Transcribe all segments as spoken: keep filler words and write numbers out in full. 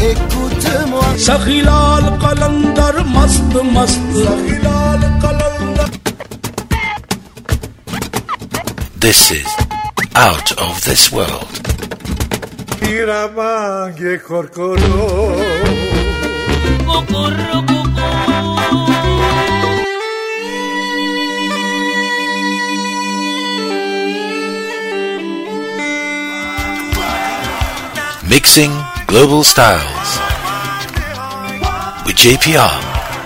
écoute-moi. Sakhilal Qalandar mast mast. Sakhilal Qalandar. This is Out of This World. Iramange korkoro. Kokoro koko. Mixing Global Styles with J P R.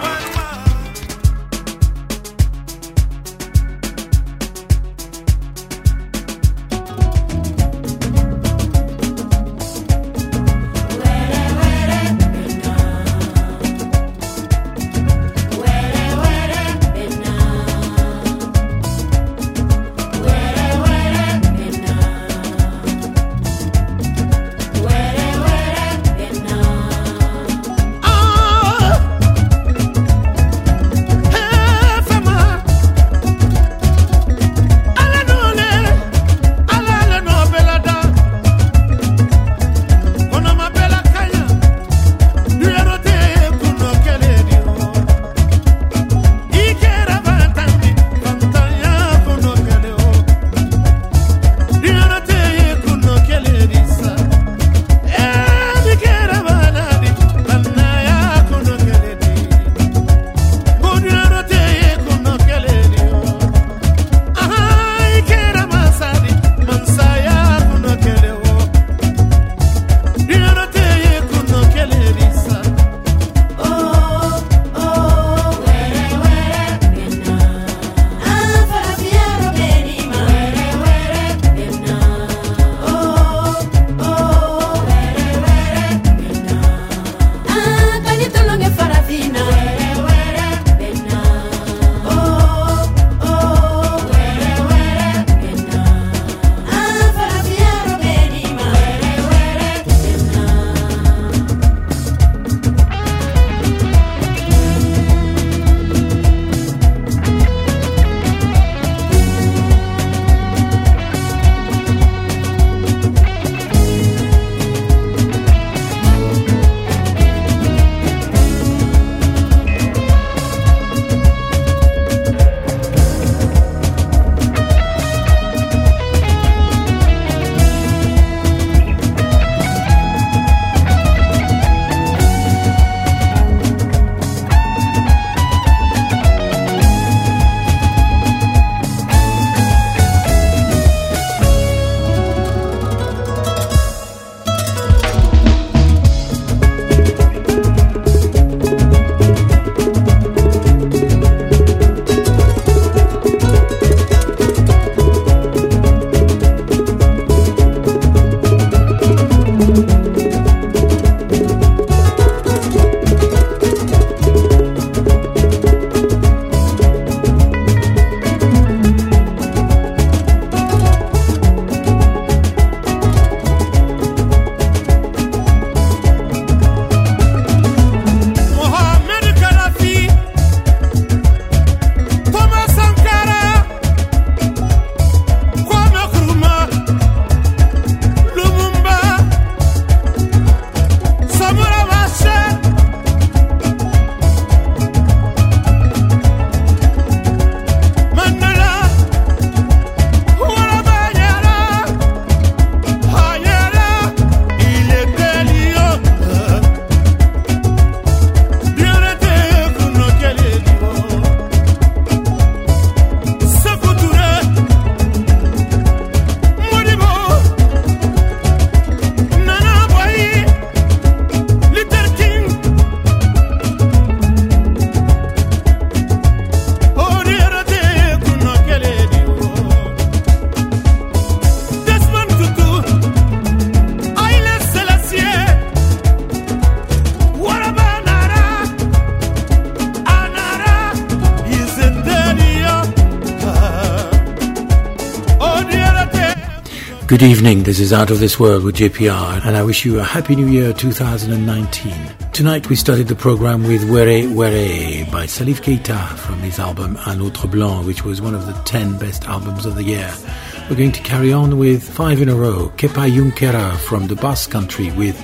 Good evening, this is Out of This World with J P R, and I wish you a Happy New Year two thousand nineteen. Tonight we started the program with Were Were by Salif Keita from his album Un Autre Blanc, which was one of the ten best albums of the year. We're going to carry on with five in a row. Kepa Yunkera from the Basque Country with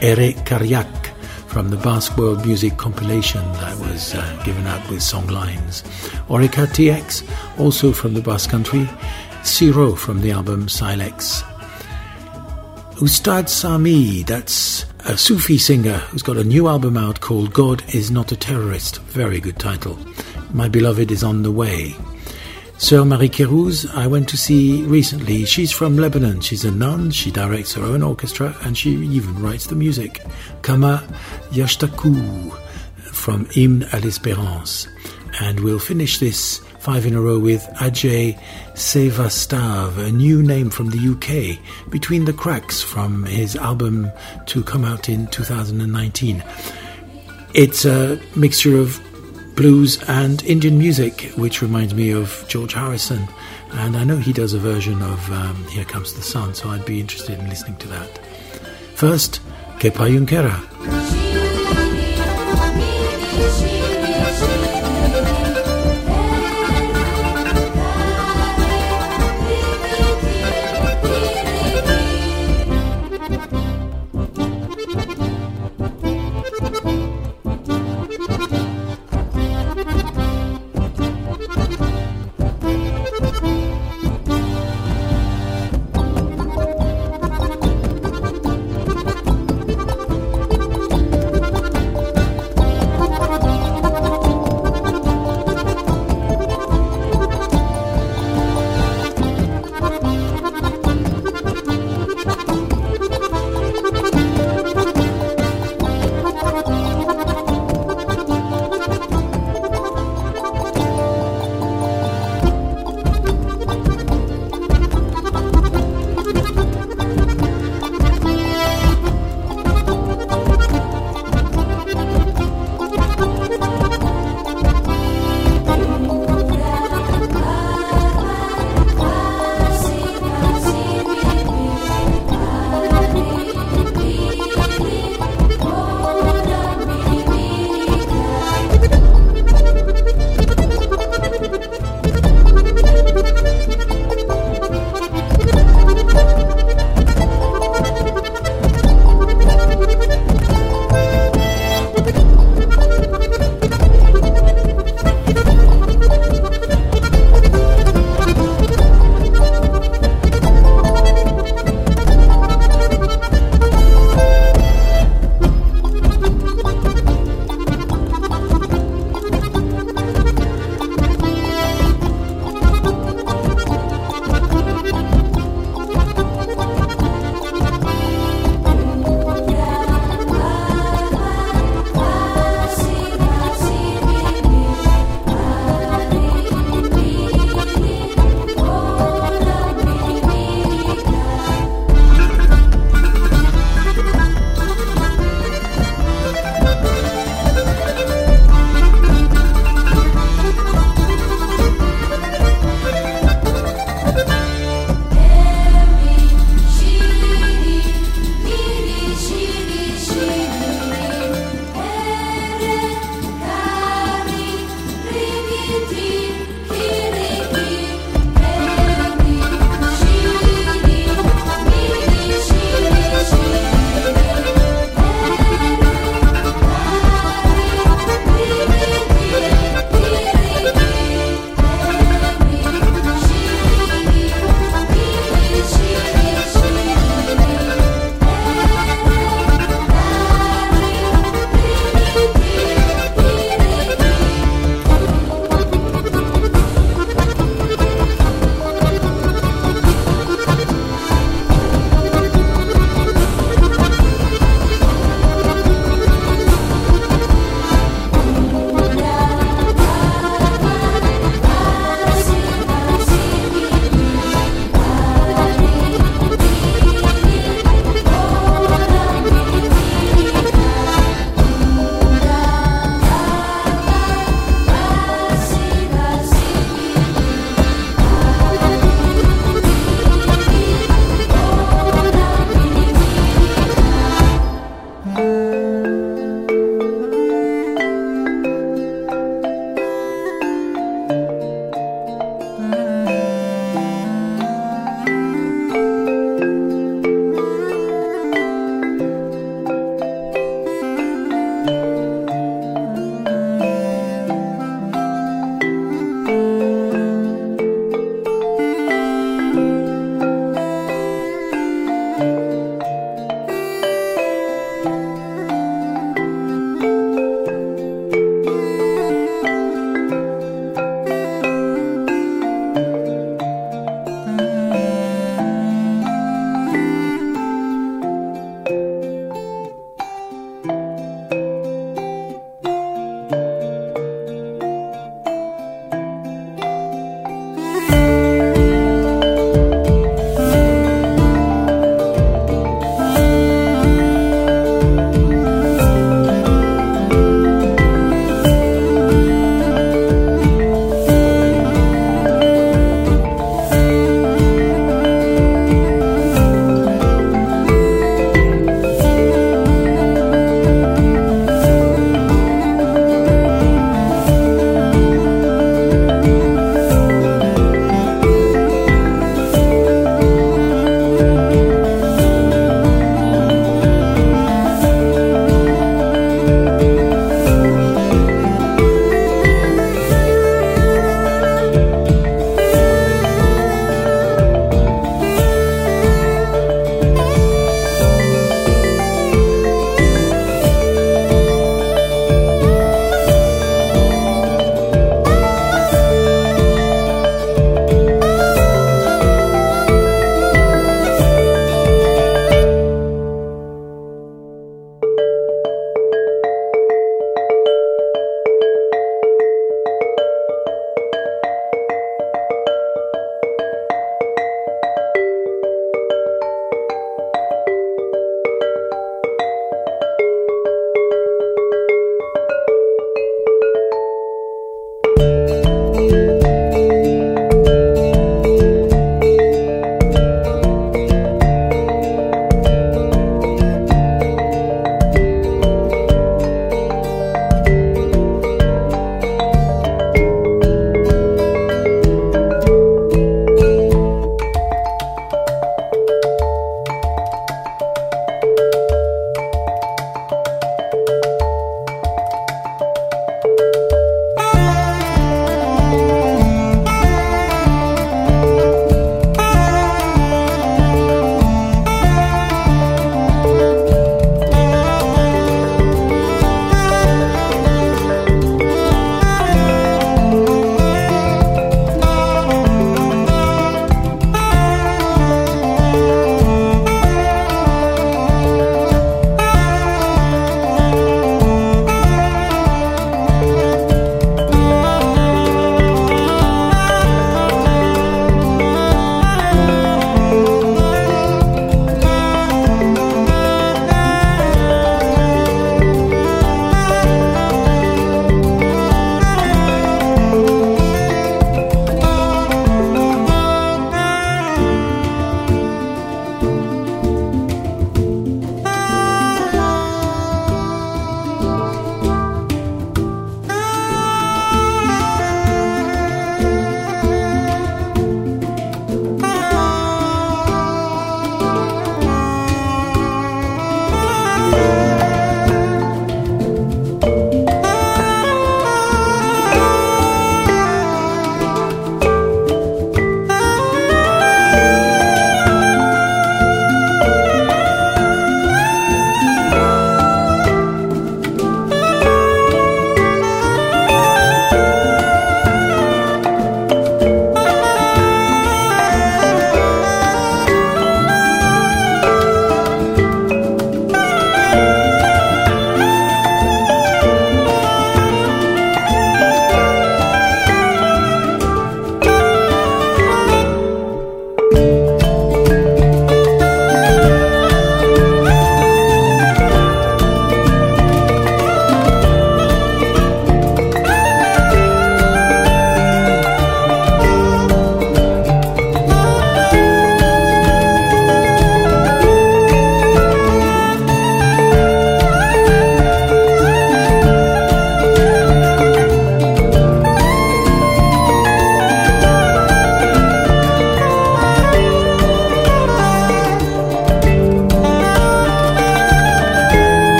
Ere Karyak from the Basque World Music compilation that was uh, given out with songlines. Orica T X, also from the Basque Country. Siro from the album Silex. Ustad Sami, that's a Sufi singer who's got a new album out called God is Not a Terrorist. Very good title. My Beloved is on the way. Sœur Marie Kérouz, I went to see recently. She's from Lebanon. She's a nun. She directs her own orchestra and she even writes the music. Kama Yashtaku from Hymne à l'Espérance. And we'll finish this five in a row with Ajay Sevastav, a new name from the U K, Between the Cracks from his album to come out in two thousand nineteen. It's a mixture of blues and Indian music, which reminds me of George Harrison, and I know he does a version of um, Here Comes the Sun, so I'd be interested in listening to that. First, Kepa Yunkera.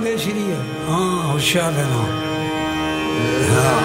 पेशरी है हाँ होशियार रहना हाँ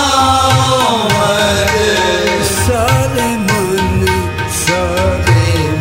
Sare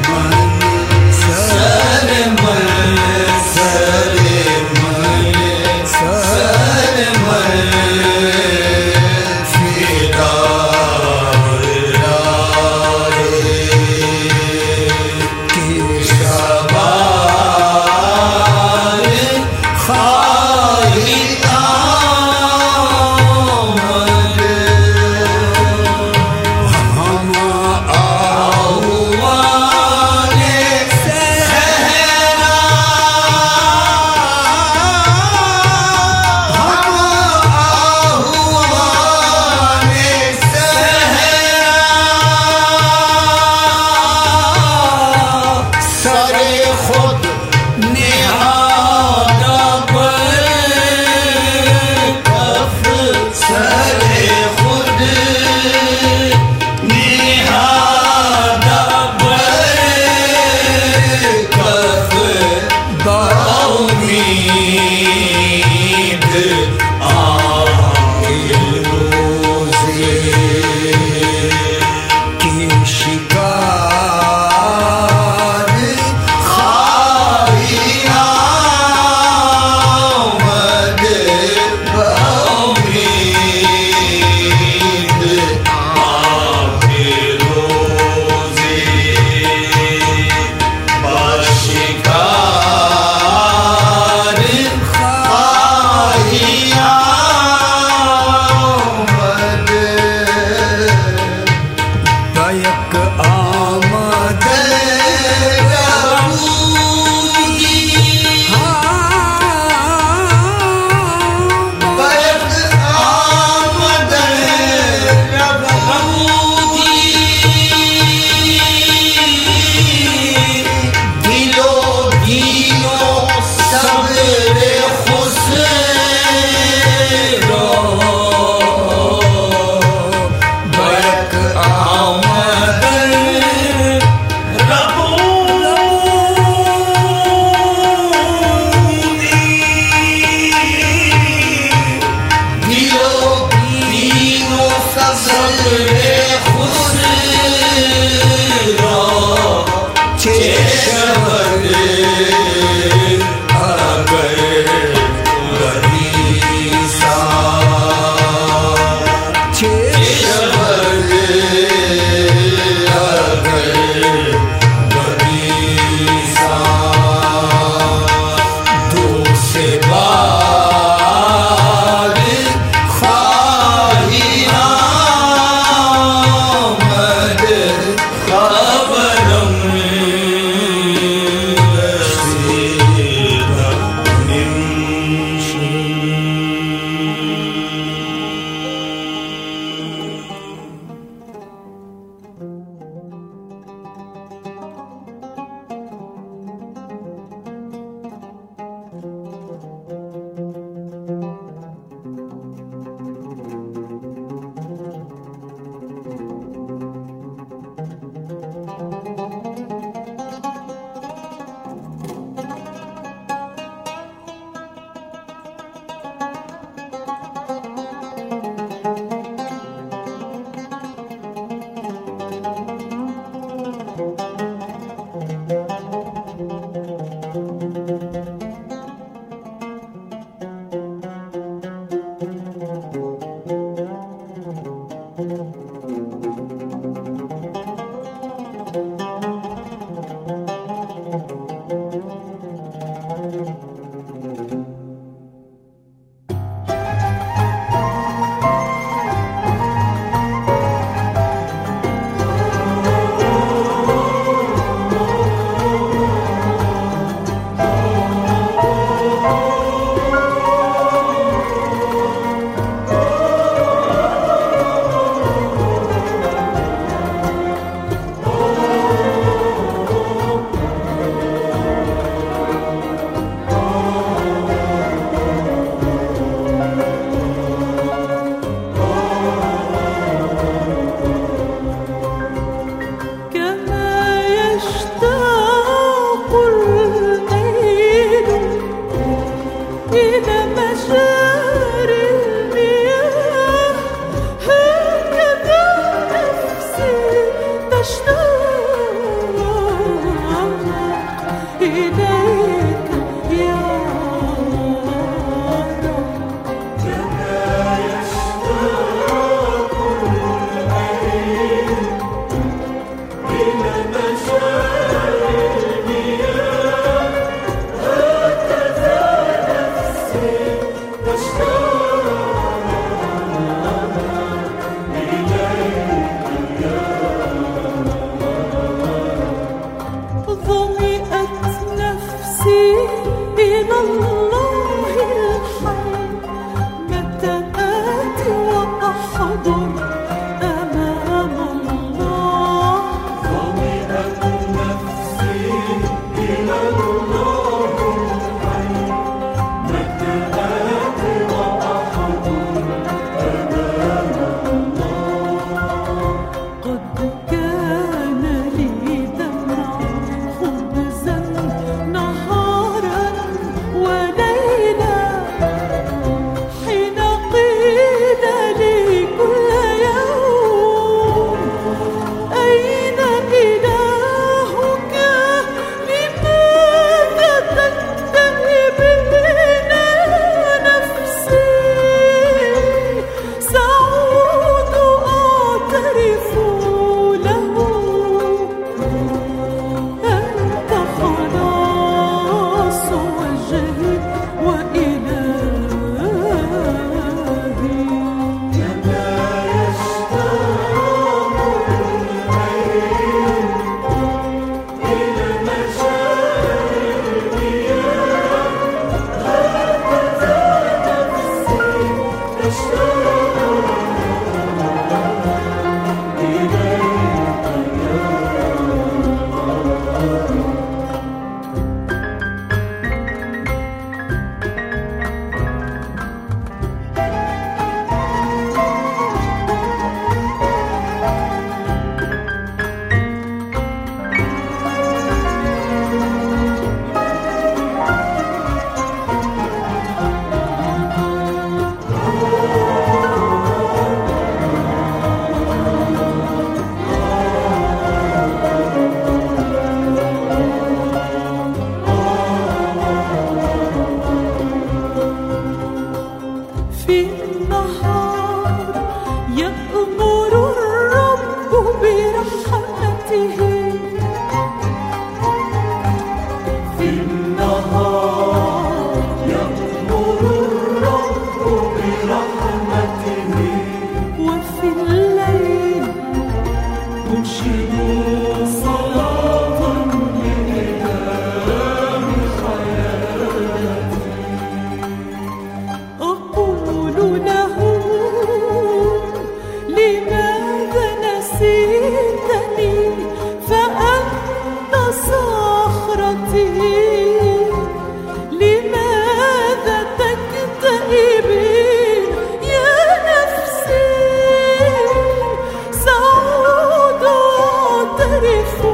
خبرم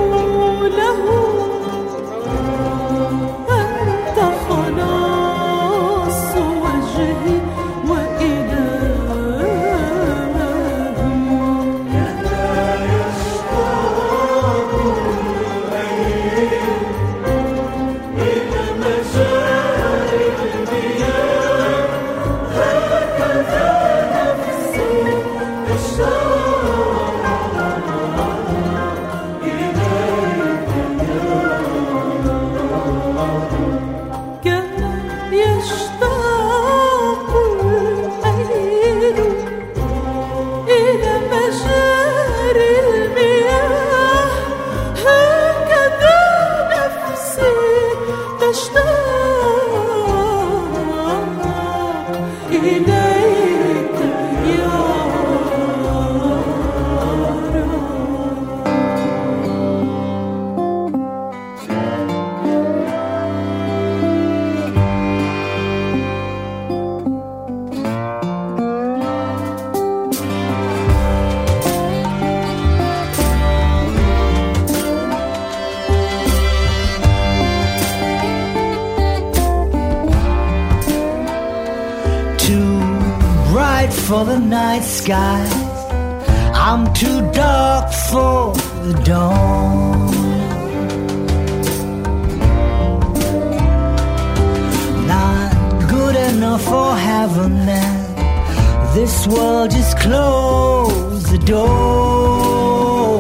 For the night sky, I'm too dark for the dawn. Not good enough for heaven, and this world just closed the door.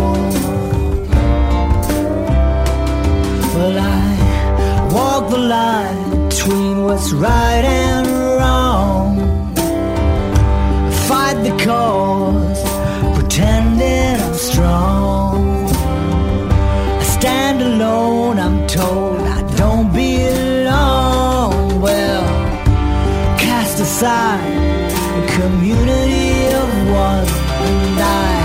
Well, I walk the line between what's right and wrong. Fight the cause, pretending I'm strong. I stand alone, I'm told I don't belong. Well, cast aside the community of one, and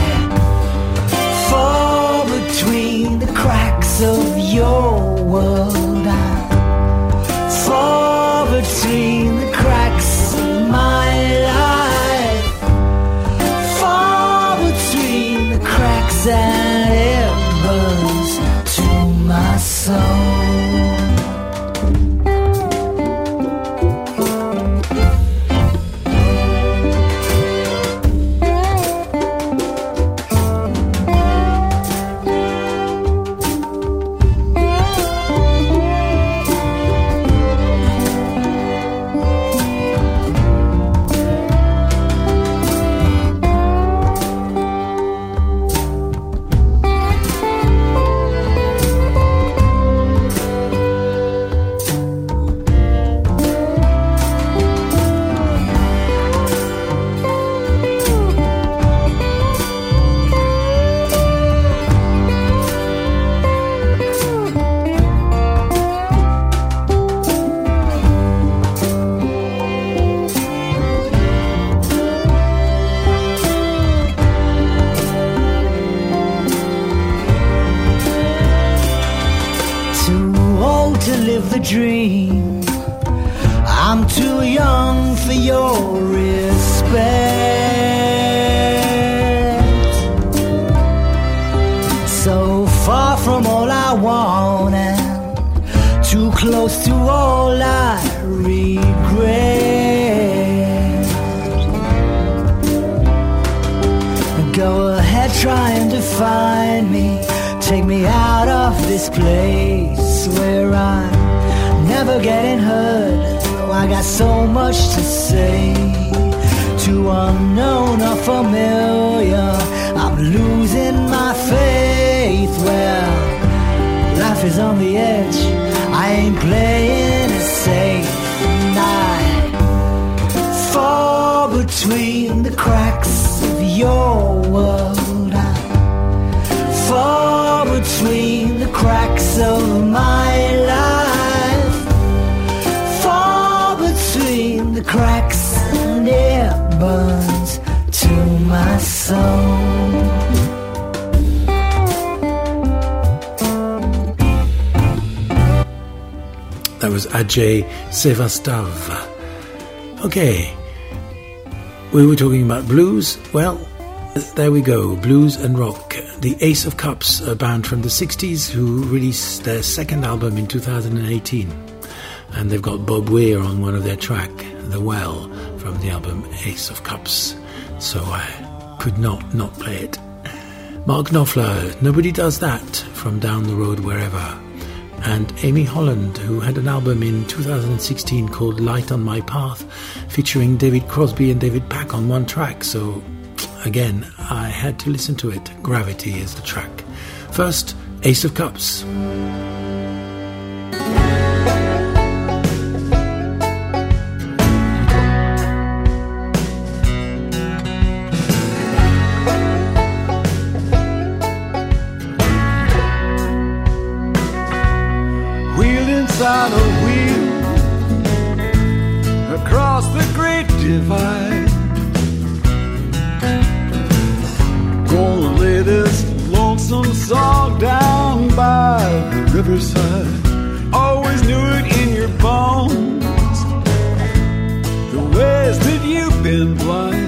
I fall between the cracks of your world. I fall between the cracks of my life. And it burns to my soul. Dream. I'm too young for your respect. So far from all I want and too close to all I regret. Go ahead, trying to find me. Take me out of this place where I'm never getting hurt. Oh, I got so much to say. Too unknown or familiar, I'm losing my faith. Well, life is on the edge, I ain't playing it safe. And I fall between the cracks of your world. I fall between the cracks of my life. Between the cracks and it burns to my soul. That was Ajay Srivastav. Okay, we were talking about blues. Well, there we go, blues and rock. the Ace of Cups, a band from the sixties who released their second album in two thousand eighteen. And they've got Bob Weir on one of their track, The Well, from the album Ace of Cups. So I could not not play it. Mark Knopfler, Nobody Does That, from Down the Road Wherever. And Amy Holland, who had an album in two thousand sixteen called Light on My Path, featuring David Crosby and David Pack on one track. So again, I had to listen to it. Gravity is the track. First, Ace of Cups. On a wheel across the great divide, gonna lay this lonesome song down by the riverside. Always knew it in your bones, the ways that you've been blind.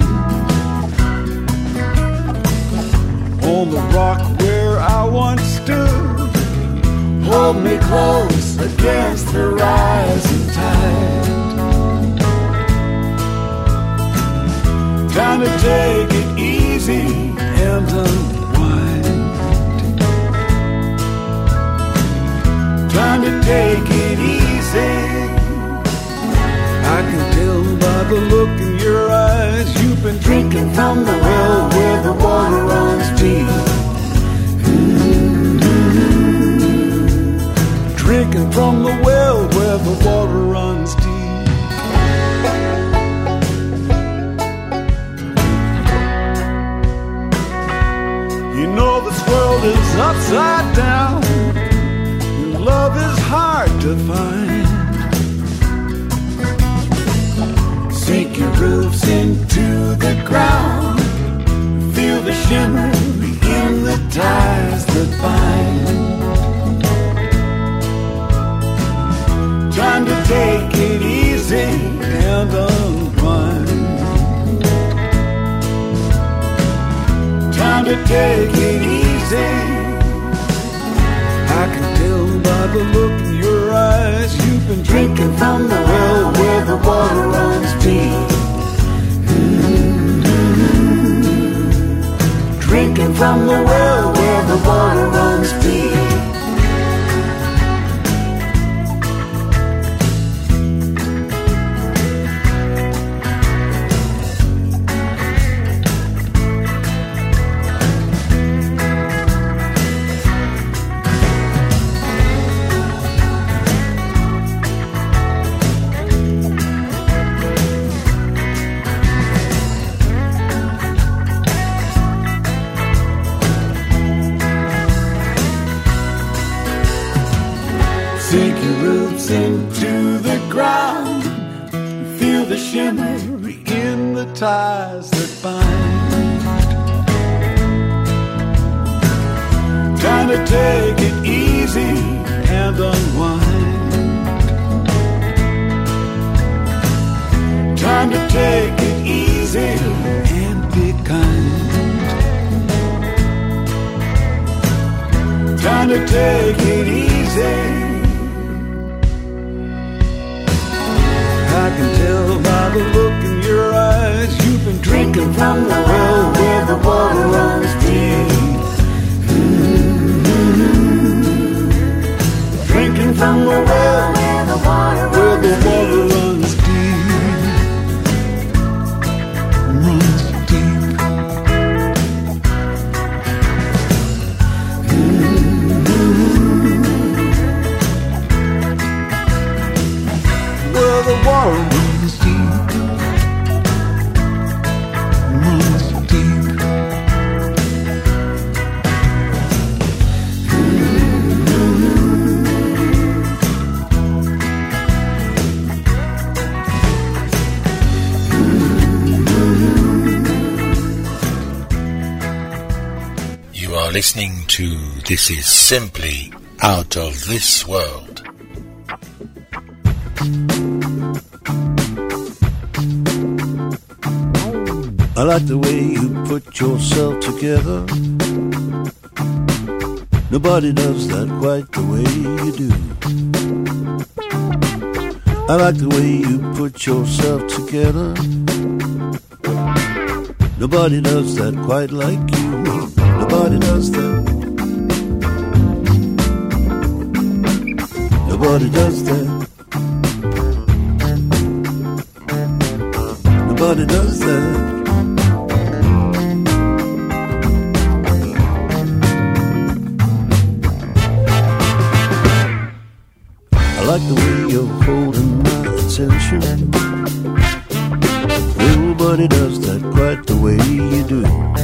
On the rock where I once stood, hold me close against the rising tide. Time to take it easy and unwind. Time to take it easy. I can tell by the look in your eyes you've been drinking from the well where the water runs deep. Drinking from the well where the water runs deep. You know this world is upside down, and love is hard to find. Sink your roofs into the ground, feel the shimmer in the ties that bind. Time to take it easy and unwind. Time to take it easy. I can tell by the look in your eyes you've been drinking from the well where the water runs deep. Mm-hmm. Drinking from the well where the water runs deep. Sink your roots into the ground, feel the shimmer in the ties that bind. Time to take it easy and unwind. Time to take it easy and be kind. Time to take it easy. I can tell by the look in your eyes you've been drinking from the well where the water runs deep. Mm-hmm. Drinking from the well where the water where the water runs deep. Runs deep. Mm-hmm. Where the water runs deep, runs deep. You are listening to This Is Simply Out of This World. I like the way you put yourself together. Nobody does that quite the way you do. I like the way you put yourself together. Nobody does that quite like you. Nobody does that. Nobody does that. Nobody does that. I like the way you're holding my attention. Nobody does that quite the way you do.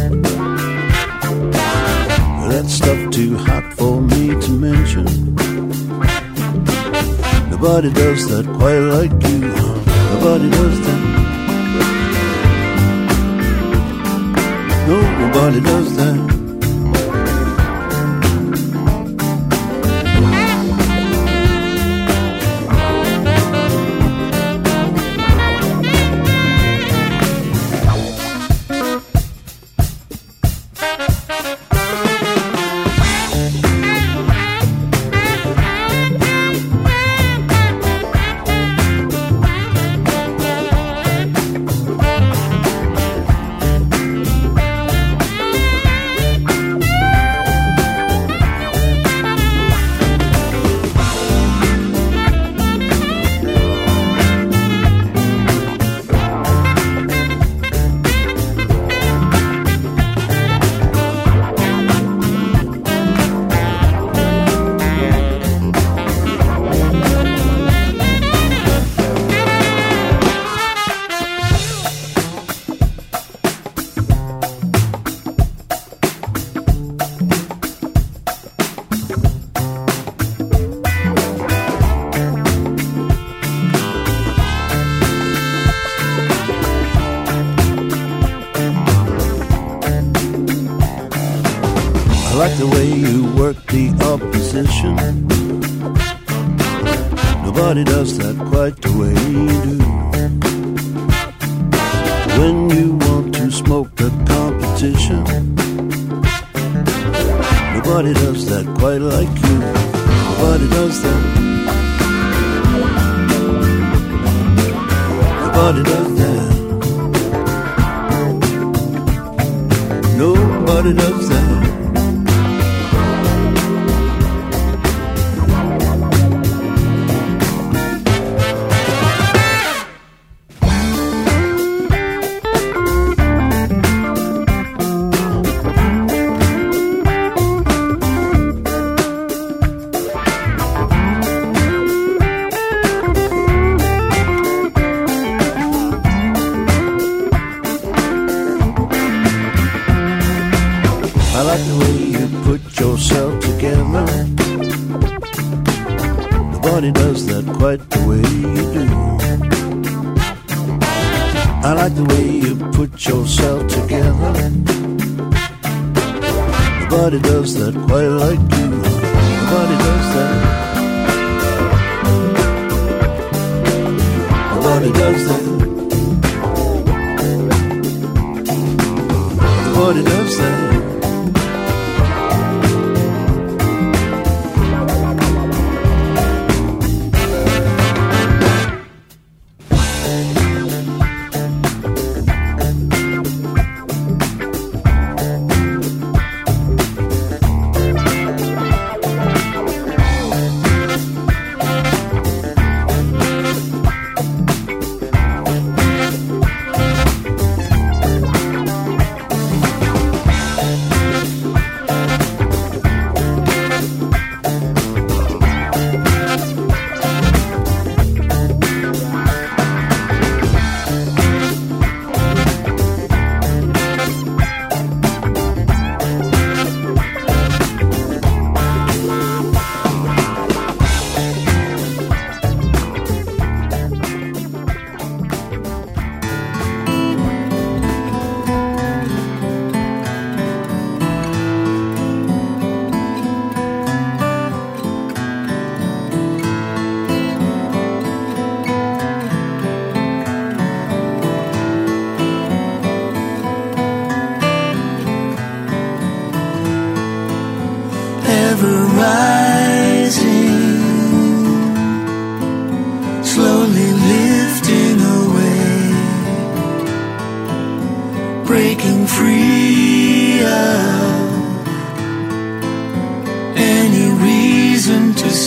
That stuff too hot for me to mention. Nobody does that quite like you. Nobody does that. No, nobody does that. I like the way you work the opposition. Nobody does that quite the way you do. When you want to smoke the competition, nobody does that quite like you. Nobody does that. Nobody does that. Nobody does that. I like the way you put yourself together. Nobody does that quite the way you do. I like the way you put yourself together. Nobody does that quite like you. Nobody does that. Nobody does that. Nobody does that.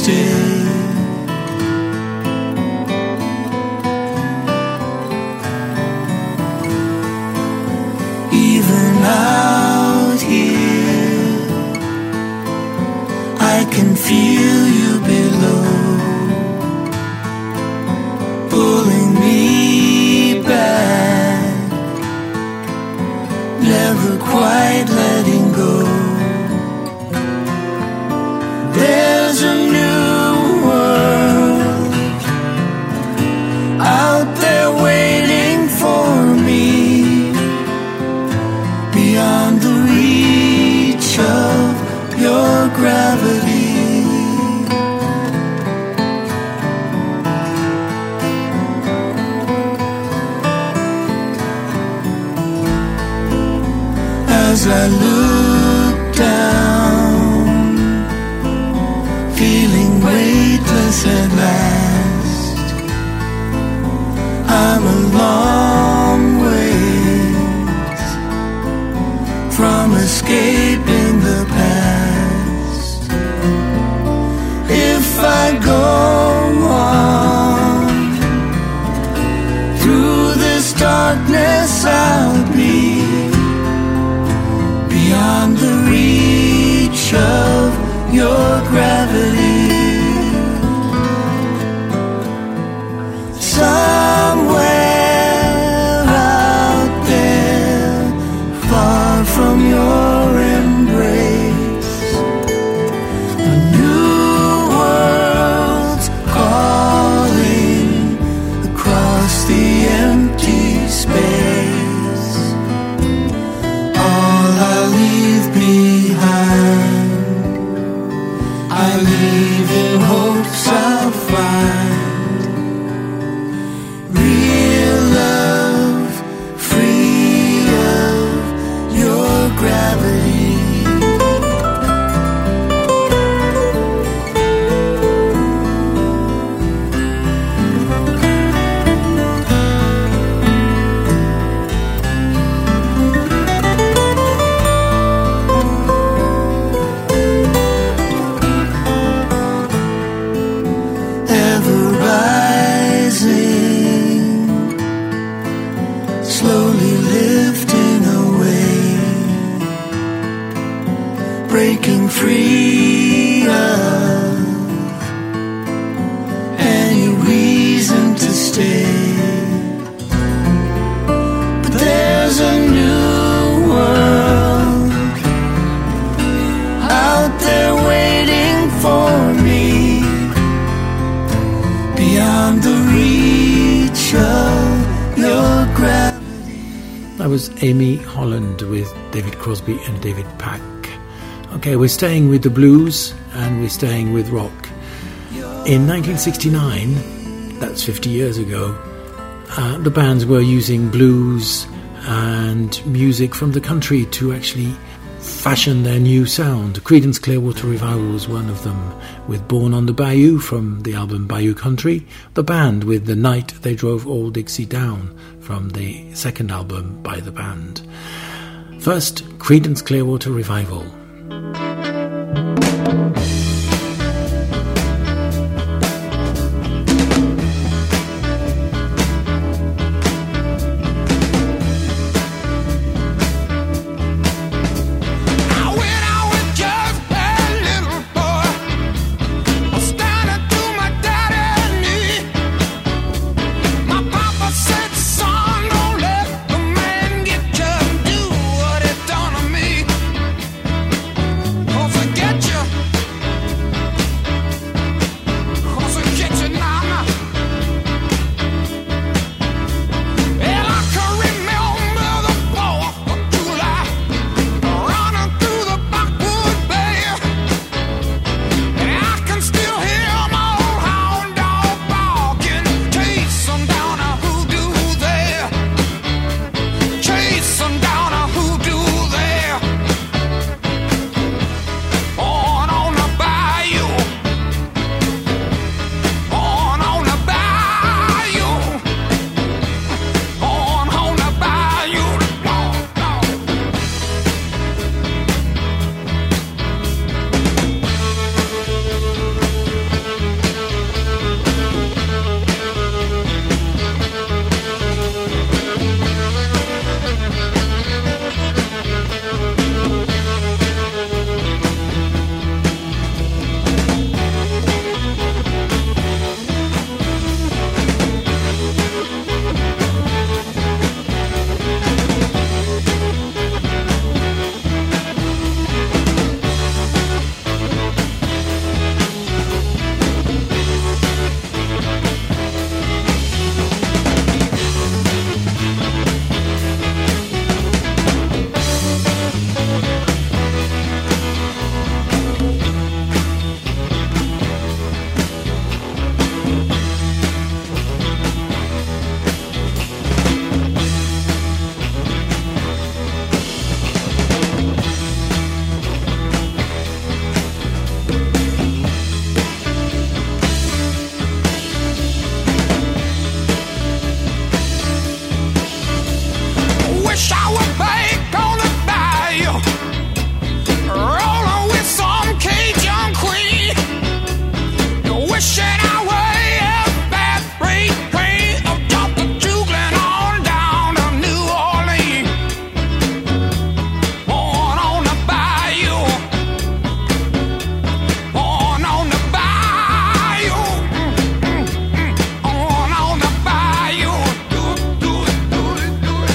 stay. Even out here, I can feel you below, pulling me back, never quite letting go. There's a new world out there waiting for me, beyond the reach of your gravity. As I look down, feeling weightless at last, I'm a long ways from escaping the past. If I go on through this darkness, I'll be beyond the reach of your gravity. Somewhere out there, far from your embrace, a new world's calling across the empty space. All I leave behind, I leave in hopes I'll find real love, free of your gravity. Ever rising, slowly lifting away, breaking free of any reason to stay. But there's a new world out there waiting for me, beyond the reach of your gravity. That was Amy Holland with David Crosby and David Pack. Okay, we're staying with the blues and we're staying with rock. In nineteen sixty-nine, that's fifty years ago, uh, the bands were using blues and music from the country to actually fashion their new sound. Creedence Clearwater Revival was one of them, with Born on the Bayou from the album Bayou Country, the band with The Night They Drove Old Dixie Down from the second album by the band. First, Creedence Clearwater Revival. Son, don't let a man get you and do what he done to me. Wish I were back on the bayou, rolling with some Cajun queen. Wishing I were a fat freight train up top of Juglin on down to New Orleans. Born on the bayou, born on the bayou, born on the bayou. Do it, do it, do it, do it.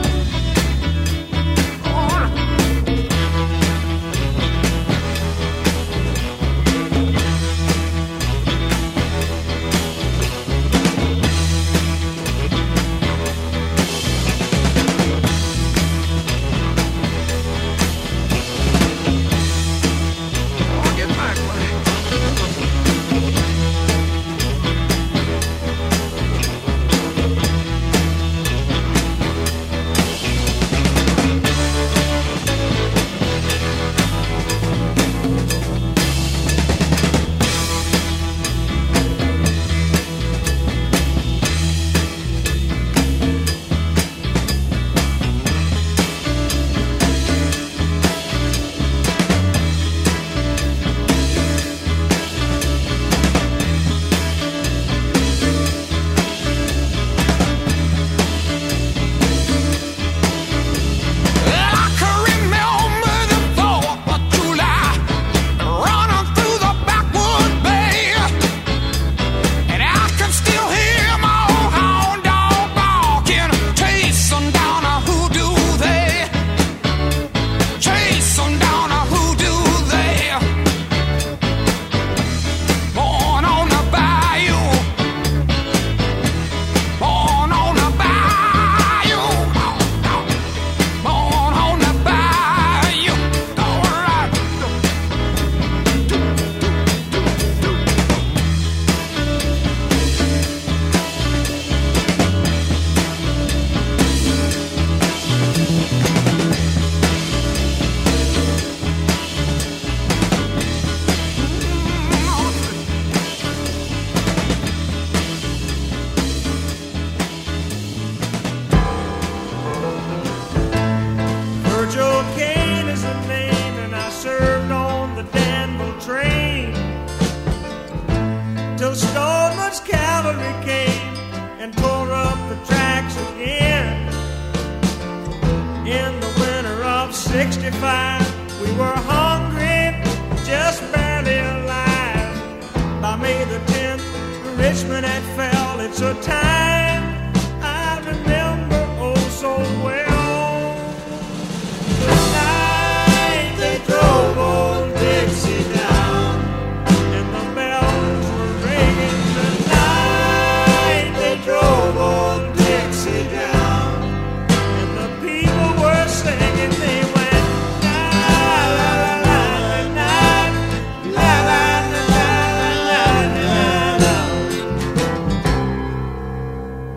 I'll get back, buddy. I can remember the fourth of July, running through the backwood bay, and I can still hear my old hound dog barking, chasing down a hoodoo there, chasing down a hoodoo there. Born on the bayou, born on the bayou. Born on the bayou, all right. Virgil Kane is the name, and I served on the Danville train till Stoneman's cavalry came and tore up the tracks again. In the winter of sixty-five, we were hungry, just barely alive. By May the tenth, Richmond had fell. It's a time I remember oh so well. The night they drove old Dixie down, and the bells were ringing. The night they drove old Dixie down, and the people were singing. They went la la la la la la la la la la la la.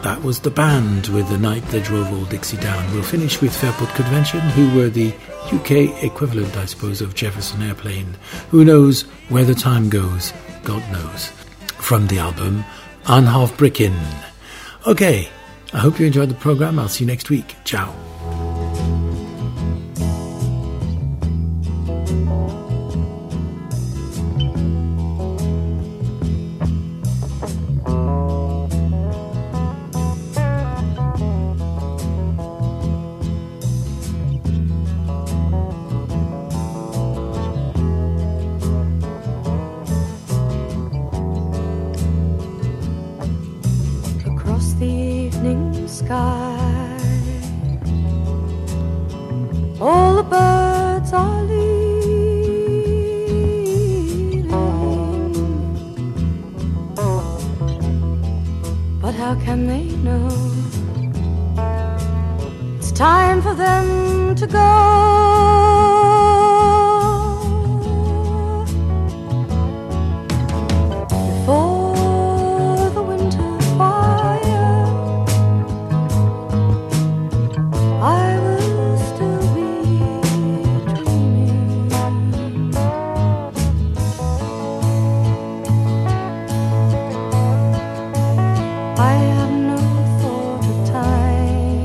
That was the band with The Night They Drove Old Dixie Down. We'll finish with Fairport Convention, who were the U K equivalent, I suppose, of Jefferson Airplane. Who knows where the time goes? God knows. From the album An Half Brickin'. Okay, I hope you enjoyed the program. I'll see you next week. Ciao. All the birds are leaving, but how can they know it's time for them to go? Before the winter fire, I will still be dreaming. I have no thought of time,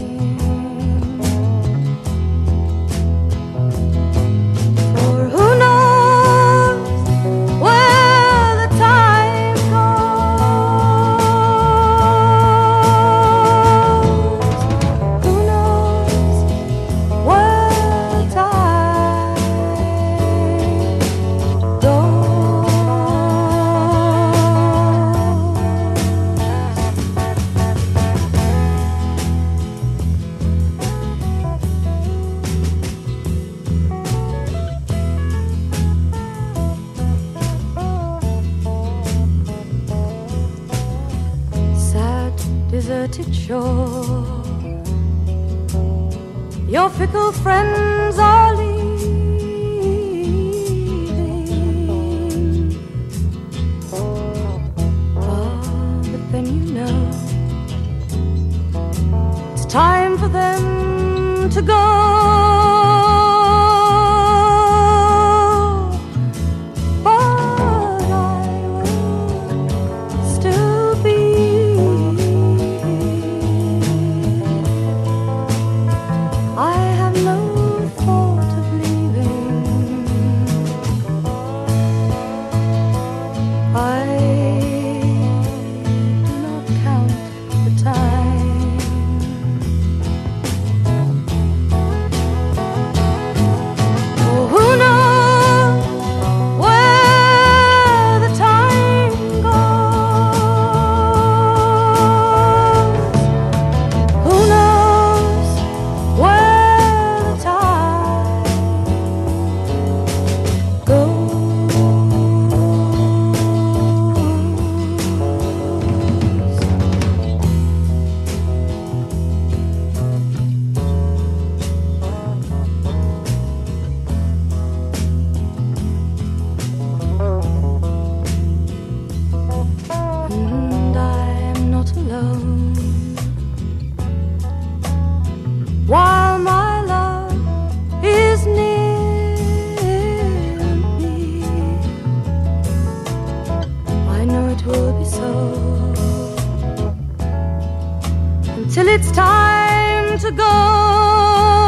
for who knows where the time goes? Who knows where the time goes? Sad, deserted shore, your fickle friends are leaving. Ah, but then you know it's time for them to go. But I will still be. I have no thought of leaving. I do not count the time. Oh, who knows where the time goes? Who knows where the time goes? And I am not alone, while my love is near me. I know it will be so until it's time to go.